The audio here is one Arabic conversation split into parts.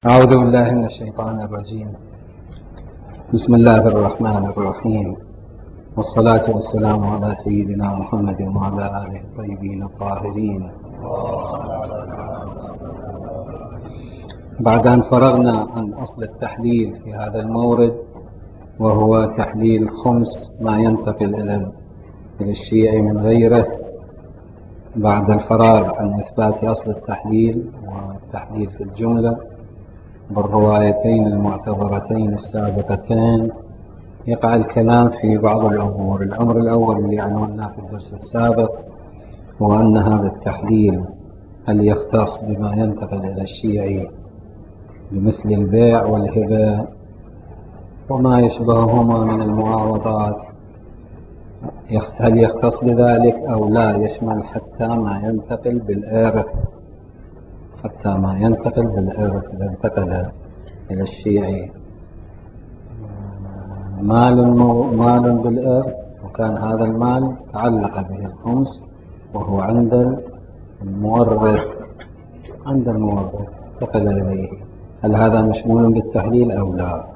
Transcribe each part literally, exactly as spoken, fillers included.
أعوذ بالله من الشيطان الرجيم. بسم الله الرحمن الرحيم، والصلاة والسلام على سيدنا محمد وعلى آله الطيبين الطاهرين. بعد أن فرغنا عن أصل التحليل في هذا المورد، وهو تحليل خمس ما ينتقل إلى الشيعي من غيره، بعد الفراغ عن إثبات أصل التحليل والتحليل في الجملة بالروايتين المعتبرتين السابقتين، يقع الكلام في بعض الأمور. الأمر الأول اللي عنوناه في الدرس السابق هو أن هذا التحليل هل يختص بما ينتقل إلى الشيعي بمثل البيع والهبة وما يشبههما من المعاوضات، هل يختص بذلك أو لا، يشمل حتى ما ينتقل بالإرث، حتى ما ينتقل بالإرث إذا انتقل إلى الشيعي مال مال بالإرث، وكان هذا المال تعلق به الخمس وهو عند المورث عند المورث انتقل إليه، هل هذا مشمول بالتحليل أو لا؟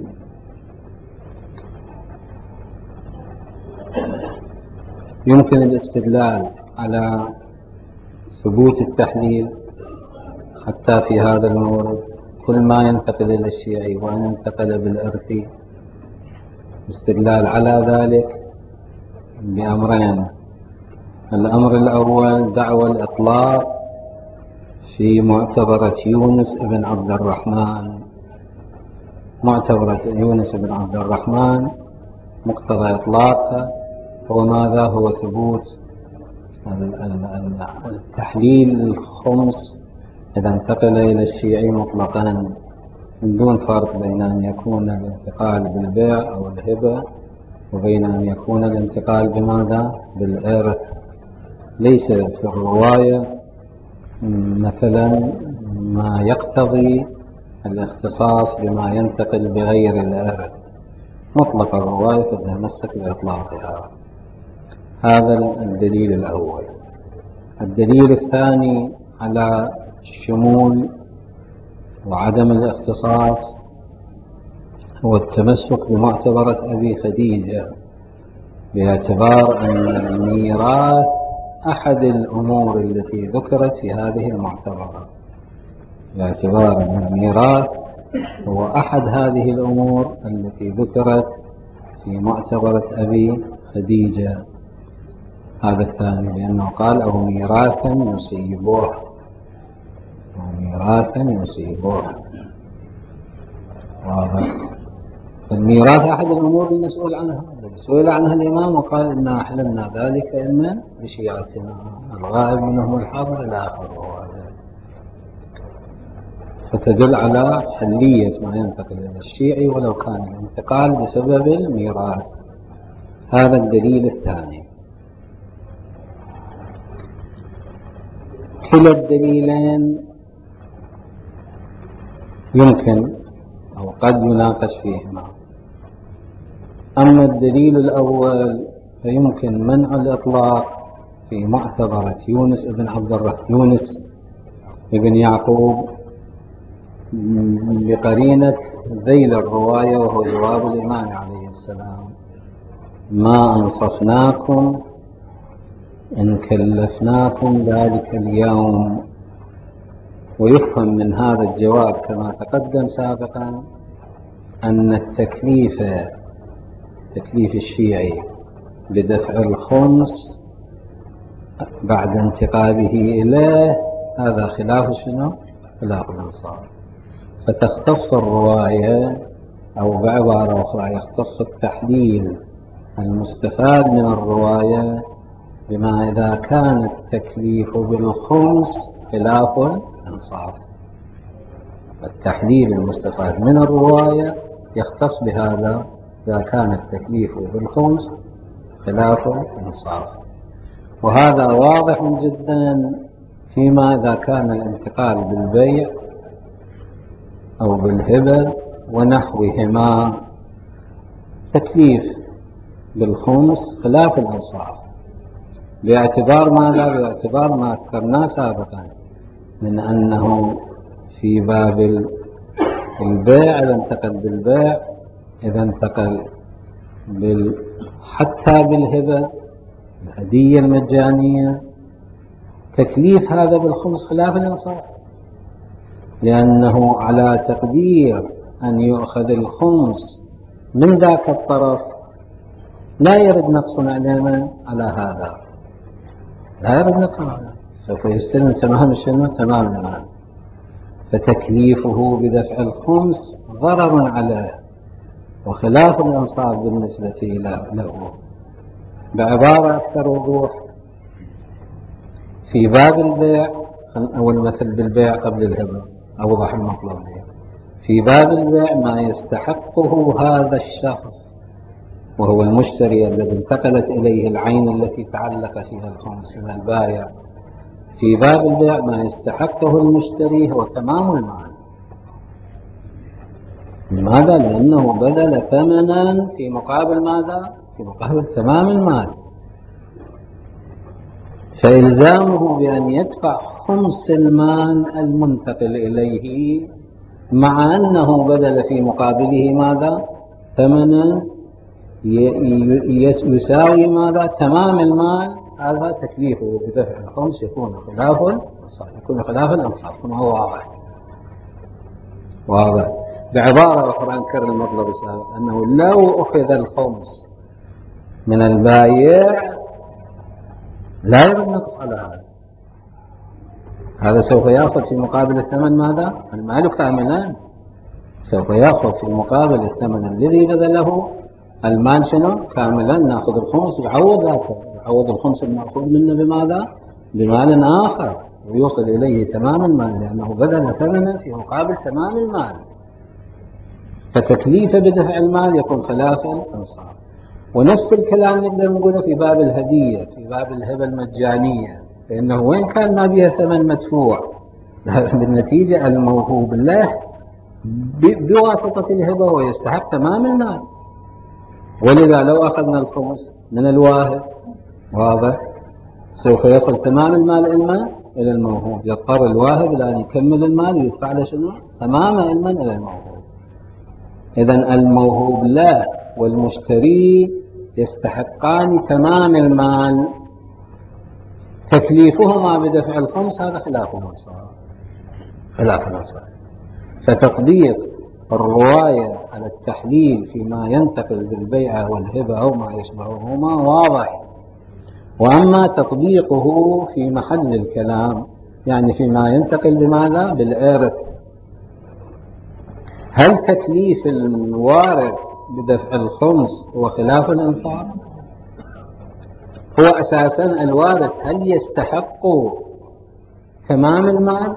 يمكن الاستدلال على ثبوت التحليل حتى في هذا المورد، كل ما ينتقل إلى الشيعي وأن انتقل بالإرث، استدلال على ذلك بأمرين. الأمر الأول دعوى الإطلاق في معتبرة يونس بن عبد الرحمن. معتبرة يونس بن عبد الرحمن مقتضى إطلاقها هو ماذا؟ هو ثبوت التحليل الخمس إذا انتقل إلى الشيعي مطلقا من دون فرق بين أن يكون الانتقال بالبيع أو الهبة وبين أن يكون الانتقال بماذا؟ بالإرث. ليس في الرواية مثلا ما يقتضي الاختصاص بما ينتقل بغير الإرث، مطلق الرواية فتتمسك بإطلاقها. هذا الدليل الأول. الدليل الثاني على الشمول وعدم الاختصاص هو التمسك بمعتبرة أبي خديجة، باعتبار أن الميراث أحد الأمور التي ذكرت في هذه المعتبرة، باعتبار أن الميراث هو أحد هذه الأمور التي ذكرت في معتبرة أبي خديجة. هذا الثاني، لأنه قال أو ميراثا يصيبه، أو ميراثا يصيبه. الميراث أحد الأمور المسؤول عنها، سئل عنها الإمام وقال إنا أحللنا ذلك إما بشيعتنا الغائب منهم الحاضر إلى آخره، فتدل على حلية ما ينتقل إلى الشيعي ولو كان الانتقال بسبب الميراث. هذا الدليل الثاني. كلا الدليلين يمكن أو قد يناقش فيهما. أما الدليل الأول فيمكن منع الإطلاق في معتبرة يونس بن عبد الرحمن يونس بن يعقوب بقرينة ذيل الرواية، وهو جواب الإمام عليه السلام: ما أنصفناكم إن كلفناكم ذلك اليوم. ويفهم من هذا الجواب كما تقدم سابقا أن التكليف تكليف الشيعي بدفع الخمس بعد انتقاله إليه هذا خلاف شنو؟ خلاف الإنصاف. فتختص الرواية، أو بعبارة أخرى يختص التحليل المستفاد من الرواية بما إذا كان التكليف بالخمس خلاف الإنصاف. التحليل المستفاد من الرواية يختص بهذا إذا كان التكليف بالخمس خلاف الإنصاف، وهذا واضح جدا فيما إذا كان الانتقال بالبيع أو بالهبة ونحوهما تكليف بالخمس خلاف الإنصاف، باعتبار ماذا؟ باعتبار ما ذكرناه سابقا من أنه في باب البيع إذا انتقل بالبيع، إذا انتقل بال... حتى بالهبة الهدية المجانية، تكليف هذا بالخمس خلاف الإنصاف، لأنه على تقدير أن يؤخذ الخمس من ذاك الطرف لا يرد نقص علينا على هذا، لا يرد نقص علينا، سوف يستلم تمام شنو؟ تمام المال. فتكليفه بدفع الخمس ضرر عليه وخلاف الإنصاف بالنسبة له. بعبارة أكثر وضوح، في باب البيع، أو المثل بالبيع قبل الهبة أوضح المطلب لي. في باب البيع ما يستحقه هذا الشخص وهو المشتري الذي انتقلت إليه العين التي تعلق فيها الخمس من البائع، في باب البيع ما يستحقه المشتري هو تمام المال. لماذا؟ لأنه بذل ثمنا في مقابل ماذا؟ في مقابل تمام المال. فإلزامه بأن يدفع خمس المال المنتقل إليه مع أنه بذل في مقابله ماذا؟ ثمنا يساوي ماذا؟ تمام المال. هذا تكليفه بدفع الخمس يكون خلاف الإنصاف، يكون خلاف الإنصاف كما هو واضح. واضح. بعبارة أخرى أنكر المطلب السابق، أنه لو أخذ الخمس من البائع لا يرد نقص على هذا، هذا سوف يأخذ في مقابل الثمن ماذا؟ المال كاملا، سوف يأخذ في مقابل الثمن الذي بذله المال شنو؟ كاملا. نأخذ الخمس يعوض ذاك، يعوض الخمس المأخوذ منه بماذا؟ بمال آخر ويوصل إليه تمام المال، لأنه بذل ثمنا في مقابل تمام المال. فتكليفه بدفع المال يكون خلاف الإنصاف. ونفس الكلام نقدر نقوله في باب الهدية، في باب الهبة المجانية، لأنه وين كان ما بها ثمن مدفوع، بالنتيجة الموهوب له بواسطة الهبة ويستحق تمام المال. ولذا لو أخذنا الخمس من الواهب، واضح، سوف يصل تمام المال إلى إلى الموهوب، يضطر الواهب إلى أن يكمل المال ويدفع له شنو؟ تمام علما إلى الموهوب. إذن الموهوب له والمشتري يستحقان تمام المال، تكليفهما بدفع الخمس هذا خلاف الإنصاف، خلاف الإنصاف. فتطبيق الرواية على التحليل فيما ينتقل بالبيعة والهبة أو ما يشبههما واضح، وأما تطبيقه في محل الكلام يعني فيما ينتقل بماذا؟ بالإرث، هل تكليف الوارث بدفع الخمس هو خلاف الإنصاف؟ هو أساسا الوارث هل يستحق تمام المال؟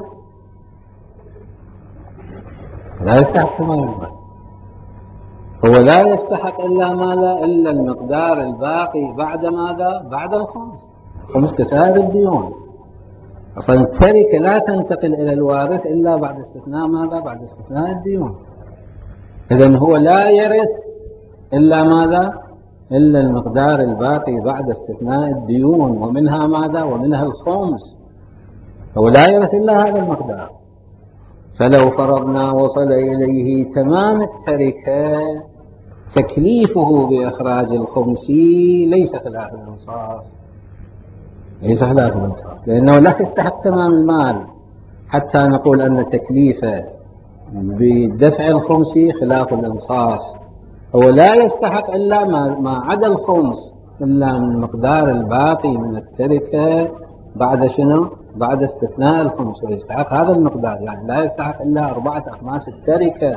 لا يستحق تمام المال، هو لا يستحق إلا ماذا؟ إلا المقدار الباقي بعد ماذا؟ بعد الخمس، خمس كسائر الديون. أصلا التركة لا تنتقل إلى الوارث إلا بعد استثناء ماذا؟ بعد استثناء الديون. إذن هو لا يرث إلا ماذا؟ إلا المقدار الباقي بعد استثناء الديون، ومنها ماذا؟ ومنها الخمس. هو لا يرث إلا هذا المقدار. فلو فرضنا وصل إليه تمام التركة، تكليفه بإخراج الخمس ليس خلاف الإنصاف، ليس خلاف الإنصاف، لأنه لا يستحق تمام المال حتى نقول أن تكليفه بدفع الخمس خلاف الإنصاف. هو لا يستحق إلا ما, ما عدا الخمس، إلا من المقدار الباقي من التركة بعد شنو؟ بعد استثناء الخمس، ويستحق هذا المقدار، يعني لا يستحق إلا أربعة أخماس التركة.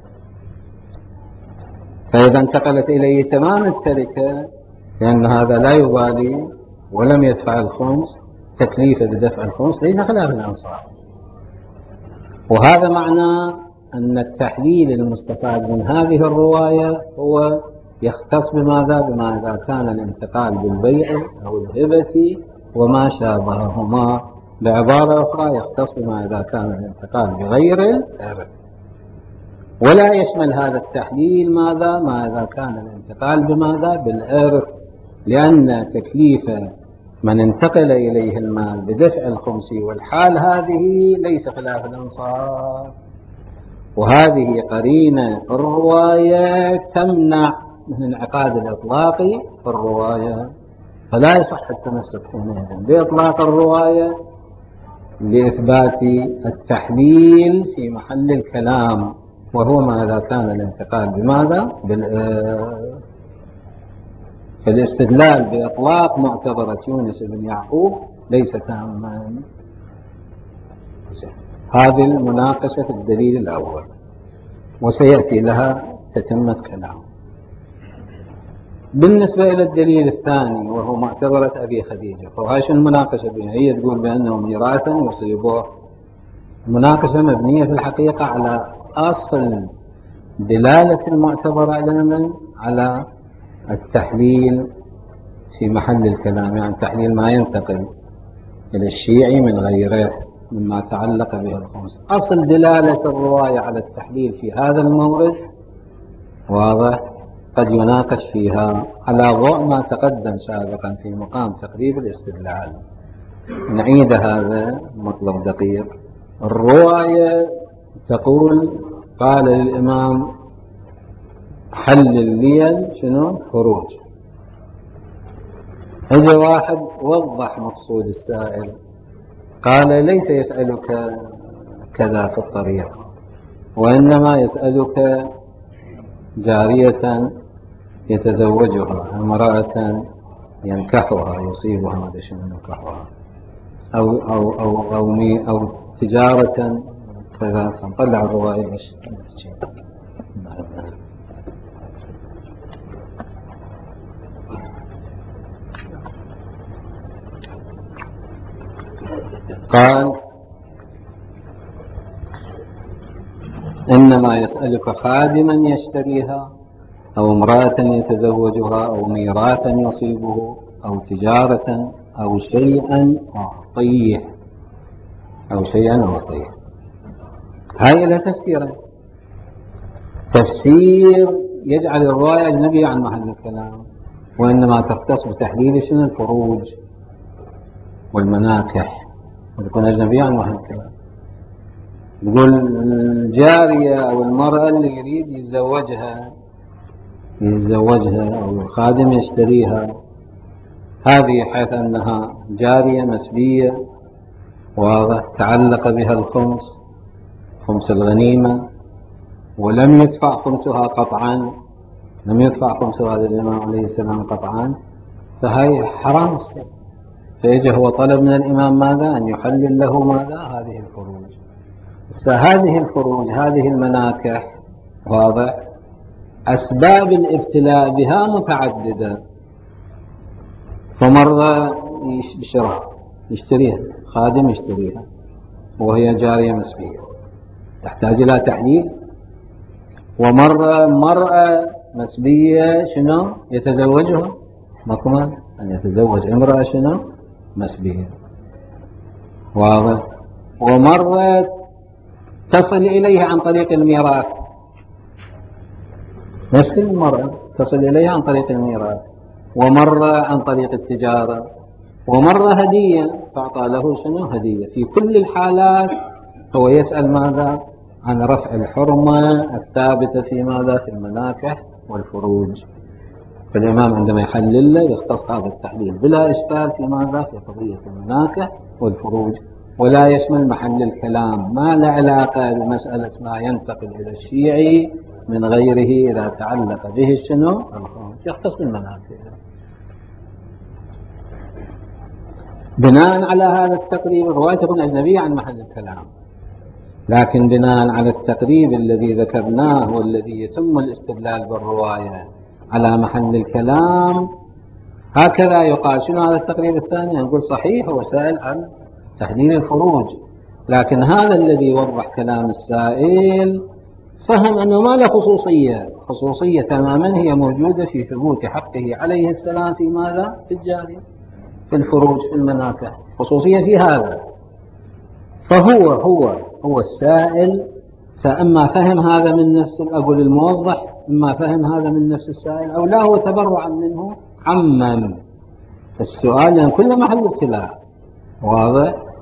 فإذا انتقلت إليه تمام التركة، لأن هذا لا يبالي ولم يدفع الخمس، تكليفه بدفع الخمس ليس خلاف الإنصاف. وهذا معنى أن التحليل المستفاد من هذه الرواية هو يختص بماذا؟ بما إذا كان الانتقال بالبيع أو الهبة وما شابههما. بعبارة أخرى يختص بما إذا كان الانتقال بغير الإرث. ولا يشمل هذا التحليل ماذا؟ ما إذا كان الانتقال بماذا؟ بالإرث، لأن تكليف من انتقل إليه المال بدفع الخمس والحال هذه ليس خلاف الإنصاف. وهذه قرينة في الرواية تمنع من انعقاد الإطلاق في الرواية، فلا يصح التمسك حينئذ بإطلاق الرواية لإثبات التحليل في محل الكلام، وهو ما إذا كان الانتقال بماذا؟ في الاستدلال بإطلاق معتبرة يونس بن يعقوب ليس تاما. هذه المناقشة في الدليل الأول، وسيأتي لها تتمة كلام. بالنسبة إلى الدليل الثاني وهو معتبرة أبي خديجة، فهاش المناقشة بها، هي تقول بأنه ميراثا يصيبه. المناقشة مبنية في الحقيقة على أصل دلالة المعتبر على من؟ على التحليل في محل الكلام، يعني تحليل ما ينتقل إلى الشيعي من غيره مما تعلق به الخمس. أصل دلالة الرواية على التحليل في هذا المورد واضح، قد يناقش فيها على ضوء ما تقدم سابقا في مقام تقريب الاستدلال. نعيد هذا مطلب دقيق. الرواية تقول قال للإمام حلل لي شنو؟ خروج. اجى واحد وضح مقصود السائل، قال ليس يسألك كذا في الطريق، وإنما يسألك جارية يتزوجها، امرأة ينكحها يصيبها، ما ادري شنو ينكحها، أو أو أو أو, مي أو تجارة كذا. نطلع الرواية ايش قال إنما يسألك خادما يشتريها، أو امرأة يتزوجها، أو ميراثا يصيبه، أو تجارة، أو شيئا أعطيه، أو شيئا أعطيه. هاي لها تفسيرا. تفسير يجعل الرواية أجنبية عن محل الكلام، وإنما تختص بتحليل شنو؟ الفروج والمناكح، وتكون أجنبية عن محل الكلام. يقول الجارية أو المرأة اللي يريد يتزوجها يتزوجها أو الخادم يشتريها، هذه حيث أنها جارية مسبية واضح، تعلق بها الخمس، خمس الغنيمة، ولم يدفع خمسها قطعا، لم يدفع خمسها للإمام عليه السلام قطعا، فهي حرام السر. فيجي هو طلب من الإمام ماذا؟ أن يحلل له ماذا؟ هذه الفروج. هذه الفروج، هذه المناكح واضح، أسباب الابتلاء بها متعددة. فمرة يشتريها يشتريها خادم يشتريها وهي جارية مسبية تحتاج إلى تحليل، ومرة مرأة مسبية شنو يتزوجها، مكمل أن يتزوج امرأة شنو مسبية واضح. ومرة تصل إليها عن طريق الميراث، نفس المرأة تصل إليها عن طريق الميراث، ومرة عن طريق التجارة، ومرة هدية تعطى له شنو هدية. في كل الحالات هو يسأل ماذا؟ عن رفع الحرمة الثابتة في ماذا؟ في المناكح والفروج. فالإمام عندما يحلل له يختص هذا التحليل بلا إشكال في ماذا؟ في قضية المناكح والفروج، ولا يشمل محل الكلام، ما له علاقة بمسألة ما ينتقل إلى الشيعي من غيره إذا تعلق به شنو الخروج، يختص بالمناكح. بناء على هذا التقريب الرواية تكون أجنبية عن محل الكلام، لكن بناء على التقريب الذي ذكرناه والذي يتم الاستدلال بالرواية على محل الكلام، هكذا يقال. شنو هذا التقريب الثاني؟ نقول صحيح هو سائل عن تحليل الفروج، لكن هذا الذي يوضح كلام السائل فهم أنه ما له خصوصية، خصوصية تماما هي موجودة في ثبوت حقه عليه السلام في ماذا؟ في الجارية، في الفروج، في المناكح، خصوصية في هذا. فهو هو هو السائل فإما فهم هذا من نفس الأقول الموضح، إما فهم هذا من نفس السائل، أو لا هو تبرعا منه عمم السؤال، لأن كل محل ابتلاء واضح.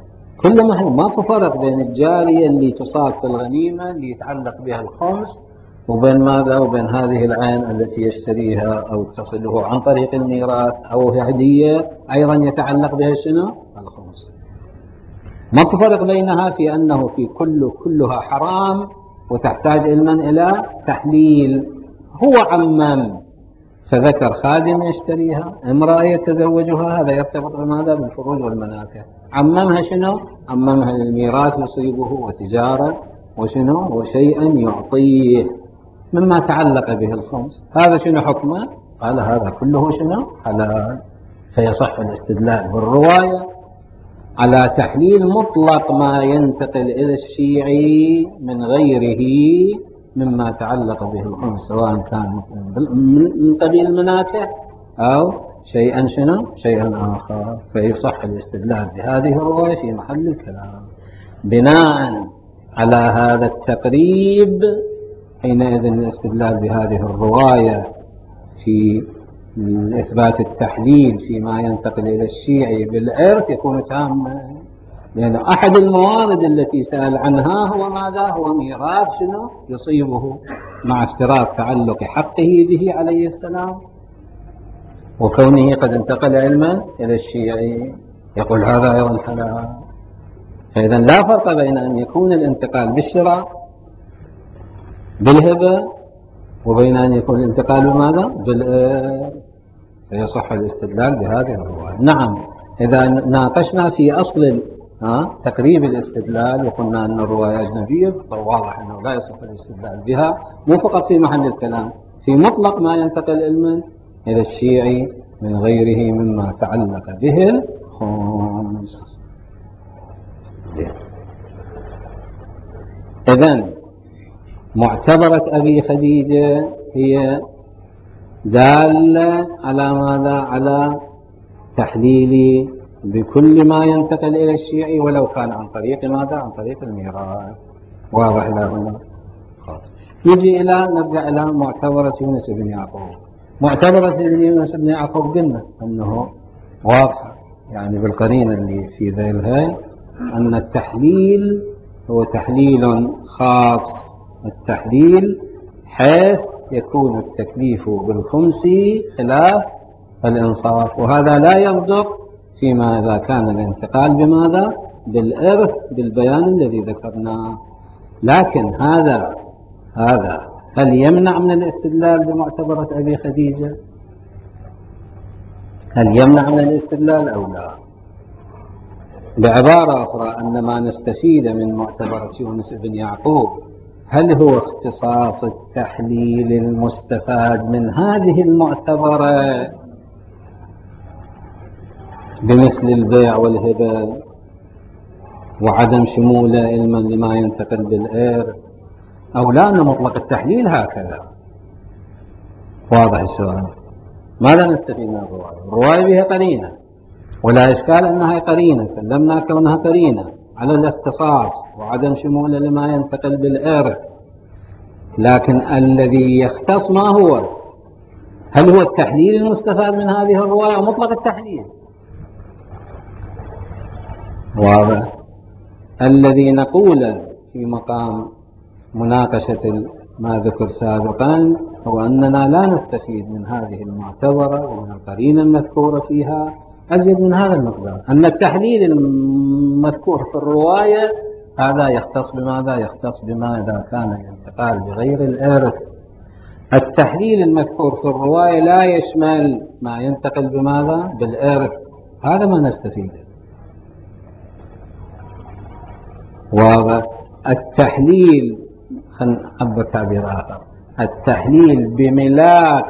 كل ما ماكو فرق بين الجارية اللي تصاب في الغنيمة اللي يتعلق بها الخمس وبين ماذا وبين هذه العين التي يشتريها أو تصله عن طريق الميراث أو هدية أيضا يتعلق بها شنو؟ الخمس. ماكو فرق بينها في أنه في كل كلها حرام وتحتاج علما إلى تحليل. هو عمم فذكر خادم يشتريها، امرأة يتزوجها، هذا يرتبط بماذا؟ بالفروج والمنافع. عممها شنو؟ عممها الميراث يصيبه وتجارة وشنو؟ وشيئا يعطيه مما تعلق به الخمس. هذا شنو حكمه؟ قال هذا كله شنو؟ حلال. فيصح الاستدلال بالرواية على تحليل مطلق ما ينتقل إلى الشيعي من غيره مما تعلق به الخمس، سواء كان من قبيل المناكح أو شيئا شنو؟ شيئا آخر. فيصح الاستدلال بهذه الرواية في محل الكلام. بناء على هذا التقريب حينئذ الاستدلال بهذه الرواية في إثبات التحليل فيما ينتقل إلى الشيعي بالإرث يكون تاما، لأن أحد الموارد التي سأل عنها هو ماذا؟ هو ميراث شنو يصيبه مع افتراض تعلق حقه به عليه السلام وكونه قد انتقل علما إلى الشيعي، يقول هذا أيضا حلال. فإذا لا فرق بين أن يكون الانتقال بالشراء بالهبة وبين أن يكون الانتقال بماذا؟ بالإرث. فيصح الاستدلال بهذه الرواية. نعم، إذا ناقشنا في أصل تقريب الاستدلال وقلنا أن الرواية أجنبية فواضح أنه لا يصح الاستدلال بها، مو فقط في محل الكلام، في مطلق ما ينتقل علما إلى الشيعي من غيره مما تعلق به الخمس. إذن معتبرة أبي خديجة هي دالة على ماذا؟ على تحليل بكل ما ينتقل إلى الشيعي ولو كان عن طريق ماذا؟ عن طريق الميراث. واضح إلى هنا؟ نجي إلى نرجع إلى معتبرة يونس بن يعقوب. معتبرة يونس بن يعقوب قلنا أنه واضح يعني بالقرينة اللي في ذيلها أن التحليل هو تحليل خاص، التحليل حيث يكون التكليف بالخمس خلاف الإنصاف، وهذا لا يصدق فيما إذا كان الانتقال بماذا؟ بالإرث بالبيان الذي ذكرناه. لكن هذا هذا هل يمنع من الاستدلال بمعتبرة أبي خديجة؟ هل يمنع من الاستدلال أو لا؟ بعبارة أخرى أن ما نستفيد من معتبرة يونس بن يعقوب هل هو اختصاص التحليل المستفاد من هذه المعتبرة بمثل البيع والهبة وعدم شموله علما لما ينتقل بالإرث، أو لا أن مطلق التحليل هكذا؟ واضح السؤال. ماذا نستفيد من الرواية؟ الرواية بها قرينة ولا إشكال أنها قرينة، سلمنا كونها قرينة على الاختصاص وعدم شموله لما ينتقل بالإرث، لكن الذي يختص ما هو؟ هل هو التحليل المستفاد من هذه الرواية أو مطلق التحليل؟ واضح. الذي نقول في مقام مناقشة ما ذكر سابقا هو أننا لا نستفيد من هذه المعتبرة ومن القرينة المذكورة فيها أزيد من هذا المقدار، أن التحليل المذكور في الرواية هذا يختص بماذا؟ يختص بما إذا كان الانتقال بغير الإرث. التحليل المذكور في الرواية لا يشمل ما ينتقل بماذا؟ بالإرث. هذا ما نستفيده. واضح. التحليل، خلينا نعبر تعبير آخر، التحليل بملاك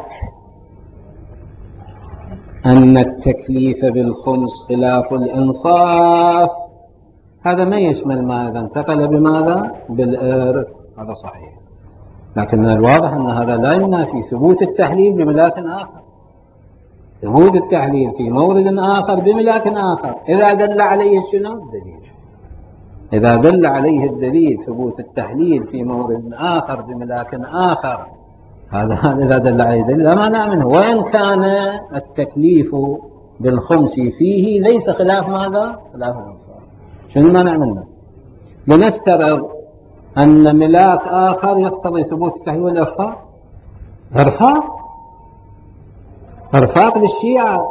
أن التكليف بالخمس خلاف الإنصاف هذا ما يشمل ما إذا انتقل بماذا؟ بالإرث. هذا صحيح، لكن من الواضح أن هذا لا ينافي ثبوت التحليل بملاك آخر، ثبوت التحليل في مورد آخر بملاك آخر إذا دل عليه شنو؟ الدليل. إذا دل عليه الدليل ثبوت التحليل في مورد آخر بملاك آخر، هذا إذا دل عليه دليل لا مانع منه، وإن كان التكليف بالخمس فيه ليس خلاف ماذا؟ خلاف الإنصاف. شنو ما نعملنا؟ لنفترض أن ملاك آخر يقتضي ثبوت التحليل والإرفاق. إرفاق إرفاق للشيعة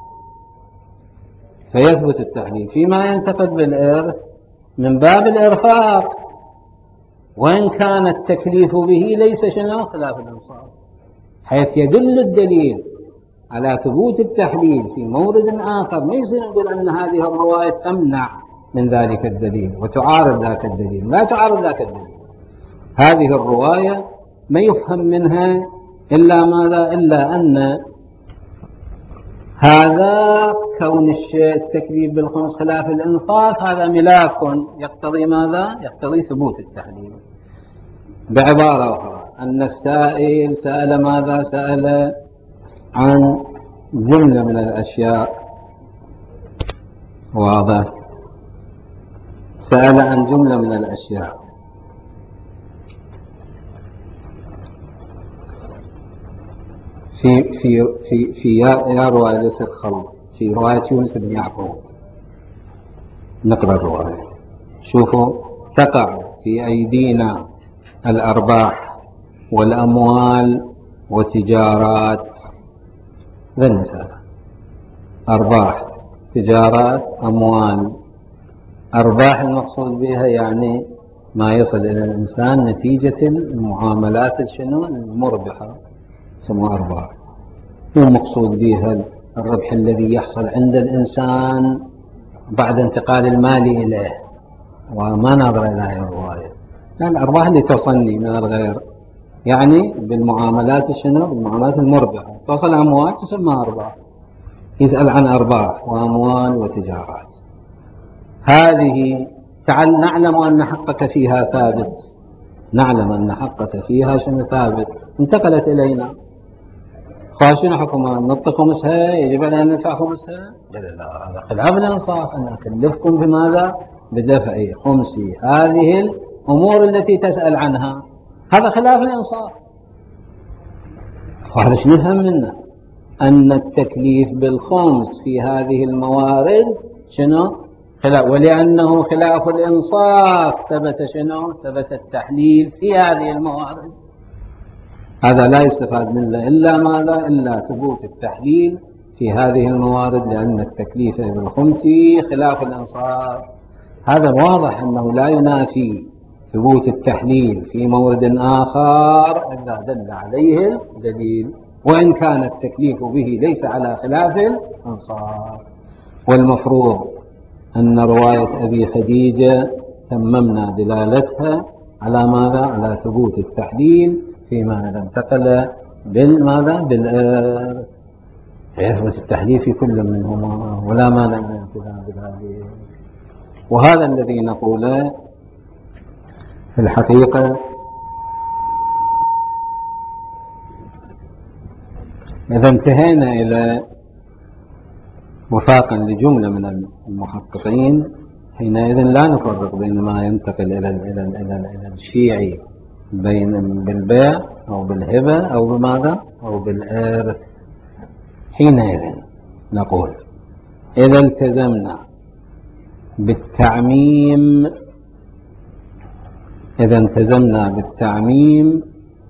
فيثبت التحليل فيما ينتقد بالإرث من باب الإرفاق، وإن كان التكليف به ليس شنو خلاف الإنصاف، حيث يدل الدليل على ثبوت التحليل في مورد آخر. ما يصير نقول أن هذه الرواية تمنع من ذلك الدليل وتعارض ذاك الدليل، لا تعارض ذاك الدليل. هذه الرواية ما يفهم منها إلا ماذا؟ إلا أن هذا كون الشيء التكليف بالخمس خلاف الإنصاف هذا ملاك يقتضي ماذا؟ يقتضي ثبوت التحليل. بعبارة أخرى أن السائل سأل ماذا؟ سأل عن جملة من الأشياء، واضح؟ سأل عن جملة من الأشياء في في في في يا رواية ليست خلط، في رواية يونس بن يعقوب. نقرأ الرواية. شوفوا: تقع في أيدينا الأرباح والأموال وتجارات. ذا المثال: أرباح، تجارات، أموال. أرباح المقصود بها يعني ما يصل إلى الإنسان نتيجة المعاملات الشنو المربحة، سموها أرباح. مو مقصود بها الربح الذي يحصل عند الإنسان بعد انتقال المال إليه، وما نظر إلى هذه الرواية. الأرباح اللي تصلني من الغير، يعني بالمعاملات شنو؟ بالمعاملات المربحة. توصل أموال تسمى أرباح. يسأل عن أرباح وأموال وتجارات. هذه تعال نعلم أن حقك فيها ثابت، نعلم أن حقك فيها شنو ثابت، انتقلت إلينا. فشنو حكمها؟ نعطي خمسها، يجب علينا أن ندفع خمسها؟ لا لا، هذا خلاف الإنصاف. أن أكلفكم بماذا؟ بدفع خمسي هذه الأمور التي تسأل عنها. هذا خلاف الإنصاف. وهذا شنو نفهم منه؟ أن التكليف بالخمس في هذه الموارد شنو؟ خلاف، ولأنه خلاف الإنصاف ثبت شنو؟ ثبت التحليل في هذه الموارد. هذا لا يستفاد منه إلا ماذا؟ إلا ثبوت التحليل في هذه الموارد، لأن التكليف بالخمس خلاف الإنصاف. هذا واضح أنه لا ينافي ثبوت التحليل في مورد آخر إلا دل عليه الدليل، وإن كان التكليف به ليس على خلاف الإنصاف. والمفروض أن رواية أبي خديجة تممنا دلالتها على ماذا؟ على ثبوت التحليل فيما إذا انتقل بالماذا؟ بالإرث، فيثبت التحليل في كل منهما ولا مانع من الالتزام بذلك. وهذا الذي نقوله في الحقيقة. إذا انتهينا إلى وفاقا لجملة من المحققين، حينئذ لا نفرق بين ما ينتقل إلى إلى إلى إلى الشيعي بين بالبيع أو بالهبة أو بماذا؟ أو بالإرث. حينئذ نقول: إذا التزمنا بالتعميم إذا التزمنا بالتعميم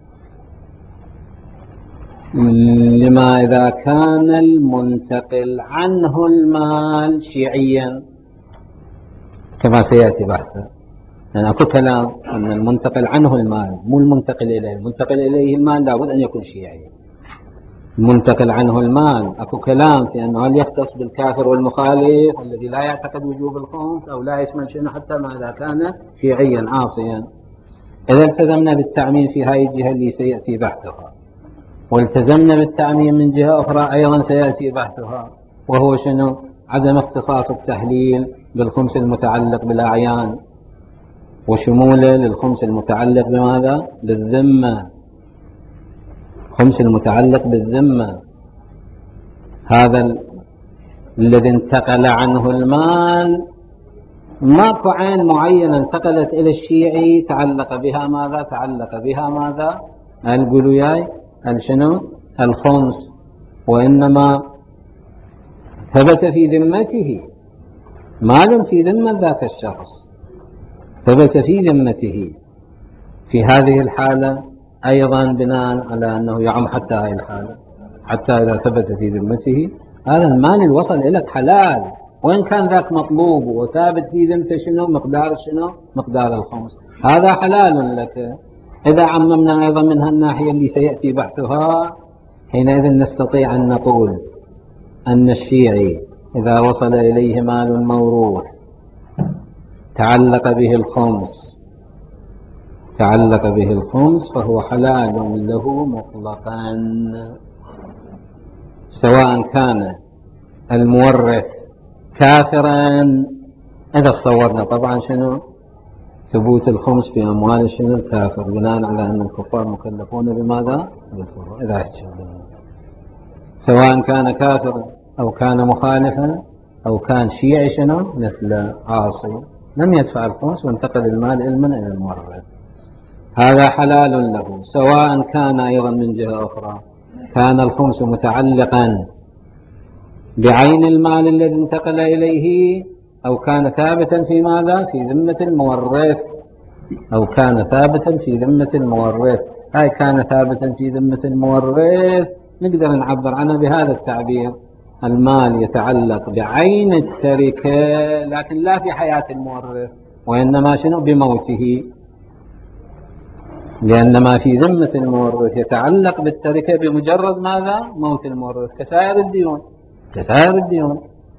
لما إذا كان المنتقل عنه المال شيعيا كما سيأتي بحثا. يعني أكو كلام أن المنتقل عنه المال، مو المنتقل إليه. المنتقل إليه المال لابد أن يكون شيعي. المنتقل عنه المال أكو كلام في أنه هل يختص بالكافر والمخالف الذي لا يعتقد وجوب الخمس أو لا يشمل شنو حتى ما إذا كان شيعيا عاصيا. إذا التزمنا بالتعميم في هذه الجهة اللي سيأتي بحثها، والتزمنا بالتعميم من جهة أخرى أيضا سيأتي بحثها، وهو شنو؟ عدم اختصاص التحليل بالخمس المتعلق بالأعيان، وشموله للخمس المتعلق بماذا؟ بالذمة. الخمس المتعلق بالذمة هذا الذي انتقل عنه المال ماكو عين معينة انتقلت إلى الشيعي تعلق بها ماذا؟ تعلق بها ماذا؟ القولوا ياي الشنو؟ الخمس، وإنما ثبت في ذمته مال في ذمة ذاك الشخص ثبت في ذمته، في هذه الحالة أيضا بناء على أنه يعم حتى هذه الحالة، حتى إذا ثبت في ذمته هذا المال اللي وصل إليك حلال، وإن كان ذاك مطلوب وثابت في ذمته شنو مقدار شنو مقدار الخمس، هذا حلال لك. إذا عممنا أيضا من هالناحية اللي سيأتي بحثها، حينئذ نستطيع أن نقول أن الشيعي إذا وصل إليه مال موروث تعلق به الخمس تعلق به الخمس فهو حلال له مطلقا، سواء كان المورث كافرا. إذا تصورنا طبعا شنو ثبوت الخمس في أموال شنو الكافر، بناء على أن الكفار مكلفون بماذا؟ بالفروع. إذا سواء كان كافرا أو كان مخالفا أو كان شيعي شنو مثل عاصي لم يدفع الخمس وانتقل المال علما إلى المورث، هذا حلال له. سواء كان أيضا من جهة أخرى كان الخمس متعلقا بعين المال الذي انتقل إليه أو كان ثابتا في ماذا؟ في ذمة المورث، أو كان ثابتا في ذمة المورث. هاي كان ثابتا في ذمة المورث نقدر نعبر عنه بهذا التعبير: المال يتعلق بعين التركة لكن لا في حياة المورث، وإنما شنو بموته، لأن ما في ذمة المورث يتعلق بالتركة بمجرد ماذا؟ موت المورث، كسائر الديون. كسائر الديون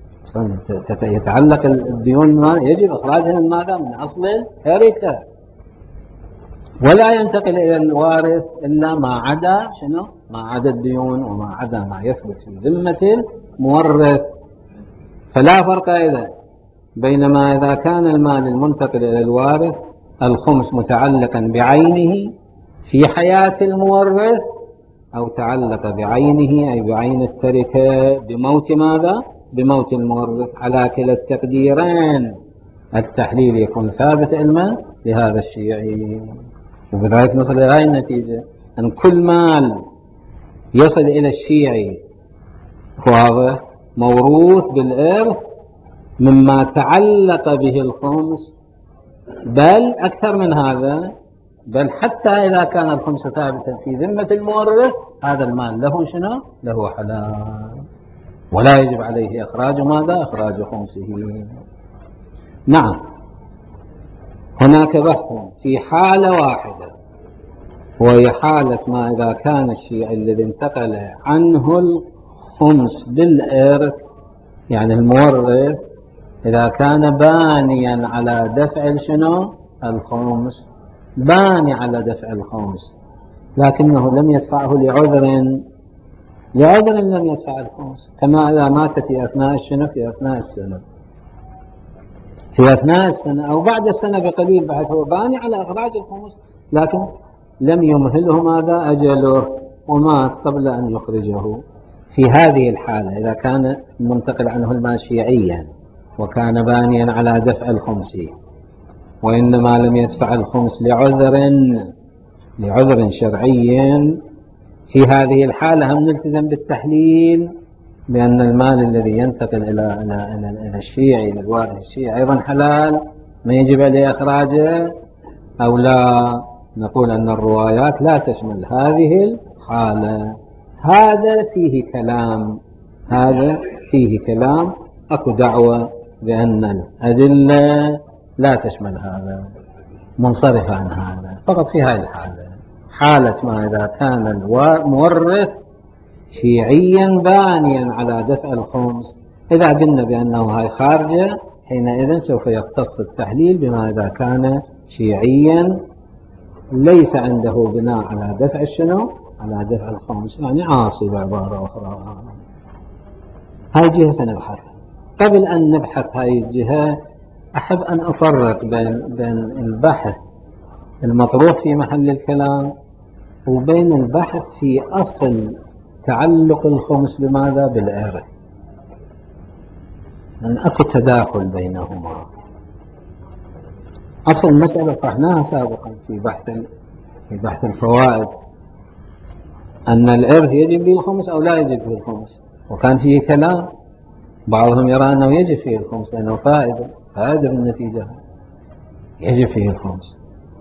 يتعلق الديون يجب إخراجها من ماذا؟ من أصل التركة، ولا ينتقل إلى الوارث إلا ما عدا شنو؟ ما عدا الديون وما عدا ما يثبت في ذمة المورث. فلا فرق إذا بينما إذا كان المال المنتقل إلى الوارث الخمس متعلقا بعينه في حياة المورث، أو تعلق بعينه أي بعين التركة بموت ماذا؟ بموت المورث. على كلا التقديرين التحليل يكون ثابت علما لهذا الشيعي، وبذلك نصل إلى هذه النتيجة أن كل مال يصل إلى الشيعي واضح موروث بالإرث مما تعلق به الخمس، بل أكثر من هذا، بل حتى إذا كان الخمس ثابتا في ذمة المورث هذا المال له شنو؟ له حلال، ولا يجب عليه إخراج ماذا؟ إخراج خمسه. نعم، هناك بحث في حالة واحدة، وهي حالة ما إذا كان الشيء الذي انتقل عنه الخمس بالإرث، يعني المورث إذا كان بانيا على دفع شنو؟ الخمس، باني على دفع الخمس لكنه لم يدفعه لعذر لعذر لم يدفع الخمس، كما إذا مات في أثناء الشنو؟ في أثناء السنة في أثناء السنة أو بعد السنة بقليل بعد هو باني على إخراج الخمس لكن لم يمهله ماذا؟ أجله، ومات قبل أن يخرجه. في هذه الحالة إذا كان منتقل عنه المال شيعيا وكان بانيا على دفع الخمس وإنما لم يدفع الخمس لعذر لعذر شرعي، في هذه الحالة هم نلتزم بالتحليل بأن المال الذي ينتقل إلى إلى إلى الشيعي إلى الوارث الشيعي أيضا حلال ما يجب عليه إخراجه، أو لا نقول أن الروايات لا تشمل هذه الحالة. هذا فيه كلام هذا فيه كلام أكو دعوة بأن الأدلة لا تشمل هذا، منصرفة عن هذا، فقط في هذه الحالة، حالة ما إذا كان المورث شيعيا بانيا على دفع الخمس، إذا قلنا بأنه هاي خارجة حينئذ سوف يختص التحليل بما إذا كان شيعيا ليس عنده بناء على دفع الشنو؟ على دفع الخمس، يعني عاصي بعبارة أخرى. هاي جهة سنبحث. قبل أن نبحث هاي الجهة أحب أن أفرق بين بين البحث المطروح في محل الكلام وبين البحث في أصل تعلق الخمس بماذا؟ بالإرث، أن أكو تداخل بينهما. أصل المسألة طرحناها سابقا في بحث في بحث الفوائد أن الإرث يجب به الخمس أو لا يجب به الخمس، وكان فيه كلام بعضهم يرى أنه يجب فيه الخمس لأنه فائدة فائدة من النتيجة يجب فيه الخمس،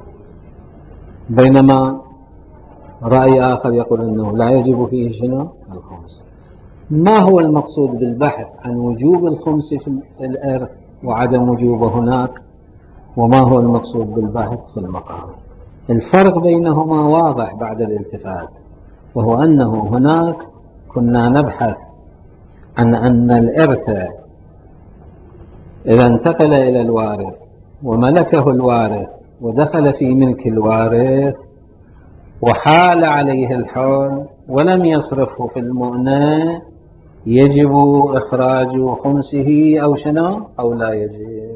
بينما رأي آخر يقول أنه لا يجب فيه شنو الخمس. ما هو المقصود بالبحث عن وجوب الخمس في الإرث وعدم وجوبه هناك، وما هو المقصود بالبحث في المقام؟ الفرق بينهما واضح بعد الالتفات، وهو أنه هناك كنا نبحث عن أن الإرث إذا انتقل إلى الوارث وملكه الوارث ودخل في ملك الوارث وحال عليه الحول ولم يصرفه في المؤنة، يجب إخراج خمسه أو شنو أو لا يجب؟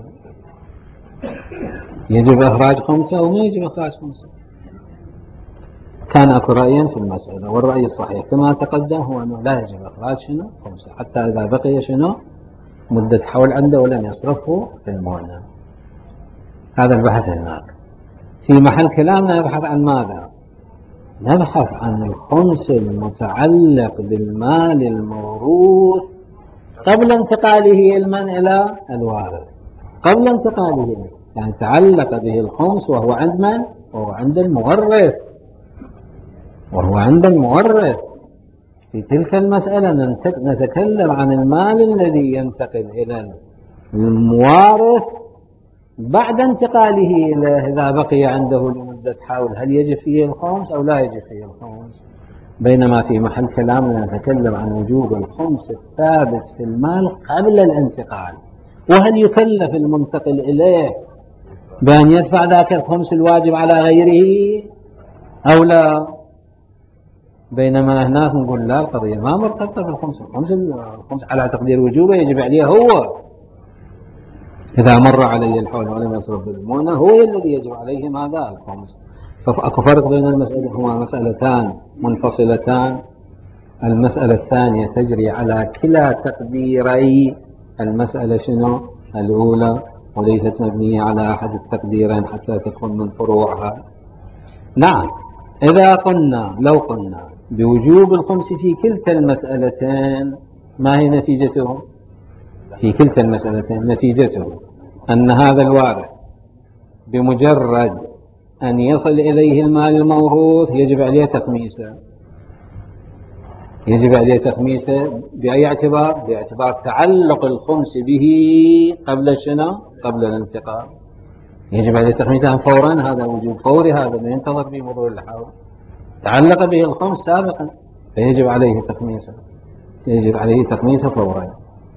يجب إخراج خمسه أو ما يجب إخراج خمسه؟ كان أكو رأيين في المسألة، والرأي الصحيح كما تقدم هو أنه لا يجب إخراج شنو خمسه حتى إذا بقي شنو مدة حول عنده ولم يصرفه في المؤنة. هذا البحث هناك. في محل كلامنا نبحث عن ماذا؟ نبحث عن الخمس المتعلق بالمال الموروث قبل انتقاله المن إلى الوارث، قبل انتقاله يعني تعلق به الخمس وهو عند من؟ وهو عند المورث، وهو عند المورث. في تلك المسألة نتكلم عن المال الذي ينتقل إلى الموارث بعد انتقاله إليه إذا بقي عنده لمدة حول، هل يجب فيه الخمس أو لا يجب فيه الخمس؟ بينما في محل كلامنا نتكلم عن وجوب الخمس الثابت في المال قبل الانتقال، وهل يكلف المنتقل إليه بأن يدفع ذاك الخمس الواجب على غيره أو لا؟ بينما هناك نقول لا، القضية ما مرتبطة بالخمس، الخمس الخمس على تقدير وجوبه يجب عليه هو إذا مر عليه الحول ولم يصرف بالمؤنة، هو الذي يجب عليه ماذا الخمس. فأكو فرق بين المسألة، هما مسألتان منفصلتان. المسألة الثانية تجري على كلا تقديري المسألة شنو الأولى، وليست مبنية على أحد التقديرين حتى تكون من فروعها. نعم، إذا قلنا لو قلنا بوجوب الخمس في كلتا المسألتين، ما هي نتيجته؟ في كلتا المسألتين نتيجته أن هذا الوارث بمجرد أن يصل إليه المال الموروث يجب عليه تخميسه. يجب عليه تخميسه بأي اعتبار؟ باعتبار تعلق الخمس به قبل شنو؟ قبل الانتقال. يجب عليه تخميسه فورا، هذا وجوب فوري، هذا ما ينتظر به مرور الحول، تعلق به الخمس سابقا فيجب عليه تخميسه، يجب عليه تخميسه فورا.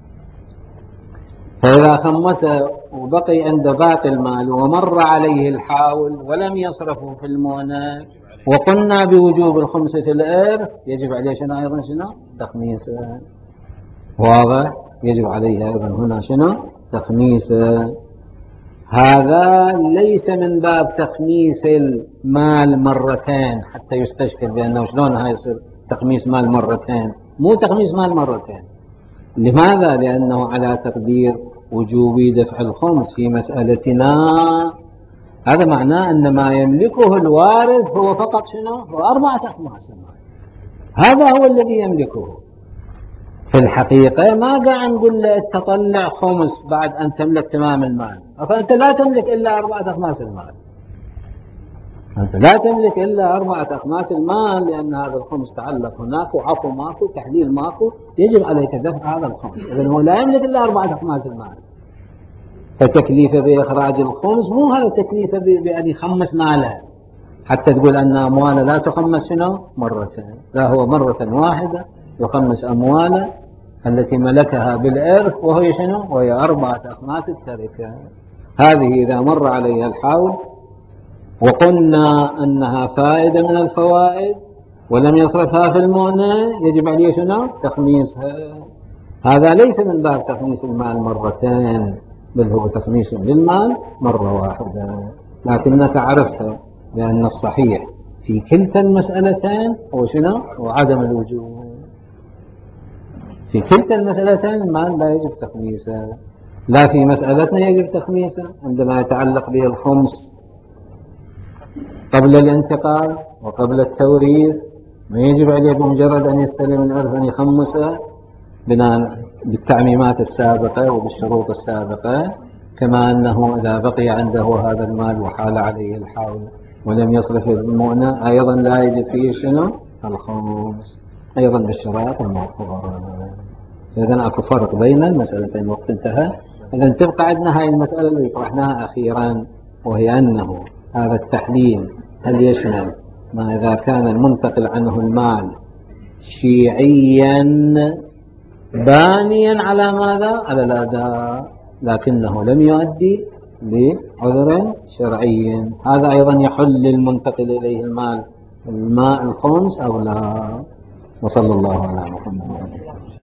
فإذا خمس وبقي عند باقي المال ومر عليه الحاول ولم يصرفه في المؤنة وقلنا بوجوب الخمس في الإرث، يجب عليه شنو أيضا شنو تخميسه. واضح؟ يجب عليه أيضا هنا شنو تخميسه. هذا ليس من باب تخميس المال مرتين حتى يستشكل بأنه شلون هاي يصير تخميس مال مرتين، مو تخميس مال مرتين. لماذا؟ لأنه على تقدير وجوب دفع الخمس في مسألتنا، هذا معناه أن ما يملكه الوارث هو فقط شنو؟ هو أربعة أخماس المال، هذا هو الذي يملكه. في الحقيقة ما قاعد نقول له تطلع خمس بعد أن تملك تمام المال، أصلا أنت لا تملك إلا أربعة أخماس المال، أنت لا تملك إلا أربعة أخماس المال، لأن هذا الخمس تعلق هناك وعفو ماكو تحليل ماكو، يجب عليك دفع هذا الخمس، إذن هو لا يملك إلا أربعة أخماس المال. فتكليفه بإخراج الخمس مو هذا تكليفه بأن يخمس ماله حتى تقول أن أمواله لا تخمس شنو مرتين، لا، هو مرة واحدة يخمس أمواله التي ملكها بالإرث وهي شنو؟ وهي أربعة أخماس التركة. هذه إذا مر عليها الحول وقلنا أنها فائدة من الفوائد ولم يصرفها في المؤنة، يجب عليه شنو تخميسها. هذا ليس من باب تخميس المال مرتين، بل هو تخميس للمال مرة واحدة. لكنك عرفت بأن الصحيح في كلتا المسألتين هو شنو؟ هو عدم الوجوب. في كلتا المسألتين المال لا يجب تخميسه، لا في مسألتنا يجب تخميسه عندما يتعلق به الخمس قبل الانتقال وقبل التوريث، ما يجب عليه بمجرد أن يستلم الإرث أن يخمسه، بناء بالتعميمات السابقة وبالشروط السابقة، كما أنه إذا بقي عنده هذا المال وحال عليه الحول ولم يصرف المؤنة أيضا لا يجب فيه شنو؟ الخمس، أيضا بالشرائط المغفورة. إذن أكو فرق بين المسألتين. الوقت انتهى. إذن تبقى عندنا هاي المسألة اللي طرحناها أخيرا، وهي أنه هذا التحليل هل يشمل ما إذا كان المنتقل عنه المال شيعيا بانيا على ماذا؟ على الأداء، لكنه لم يؤدي لعذر شرعي، هذا أيضا يحل للمنتقل إليه المال الماء الخمس أو لا؟ وصلى الله على محمد.